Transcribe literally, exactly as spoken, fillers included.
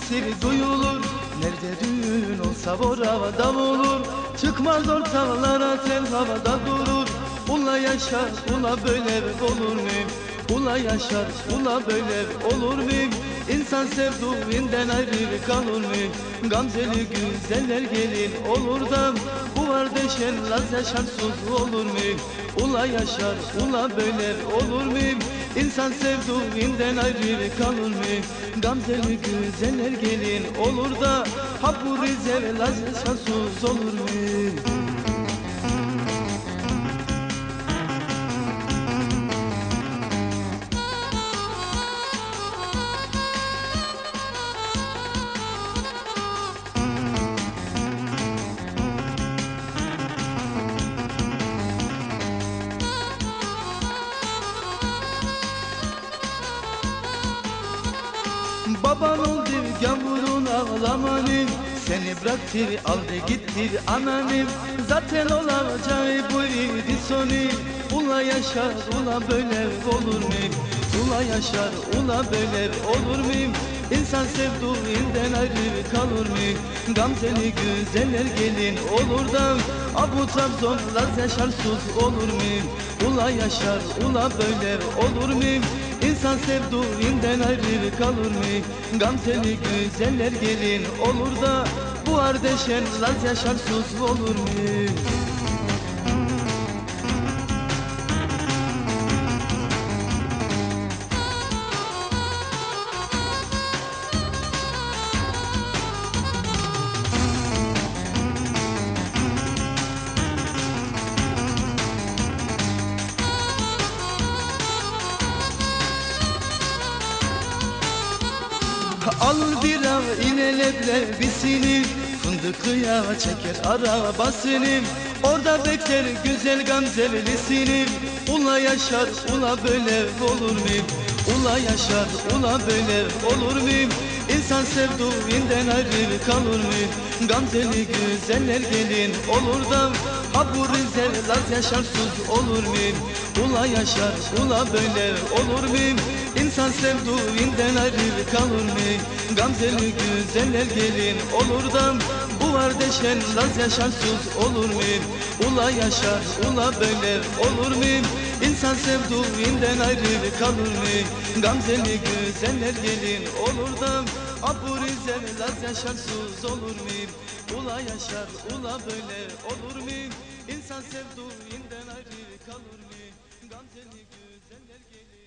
sesi duyulur. Nerede düğün olsa bora davulur. Çıkmaz ortalara tel havada durur. Ula yaşar ula böyle olur mu? Ula yaşar ula böyle olur mu? İnsan sevduğundan ayrı kalır mı? Gamzeli güzeller gelin olur da bu kardeşen laz yaşarsız olur mu? Ula yaşar ula böyle olur mu? İnsan sevduğundan ayrı kalır mı? Gamzeli güzeller gelin olur da ha bu Rize laz yaşarsız olur mu? Baban oldu gavurun ağlamanın, seni bıraktır aldı gittir ananım. Zaten olacağı buydu sonu. Ula yaşar ula böyle olur mu? Ula yaşar ula böyle olur mu? İnsan sevduğundan ayrı kalır mı? Gamzeli güzeller gelin olur da Abu Trabzon laz yaşarsız olur mu? Ula yaşar ula böyle olur mu? İnsan sevduğundan ayrı kalır mı? Gamzeli güzeller gelin olur da bu kardeşen laz yaşarsız olur mu? Al bira ile leblebisini, fındıklıya çeker arabasını. Orada bekler güzel gamzelisini. Ula yaşar ula böyle olur mu? Ula yaşar ula böyle olur mu? İnsan sevduğundan ayrı kalır mı? Gamzeli güzeller gelin olur da ha bu Rize laz yaşarsız olur mu? Ula yaşar ula böyle olur mu? İnsan sevduğundan ayrı kalır mı? Gamzeli güzeller gelin olur da bu kardeşen laz yaşarsız olur mu? Ula yaşar ula böyle olur mu? İnsan sevduğundan ayrı kalır mı? Gamzeli güzeller gelin olur da Abu Rize laz yaşarsız olur mu? Ula yaşar ula böyle olur mu? İnsan sevduğundan ayrı kalır mı? Gamzeli güzeller gelin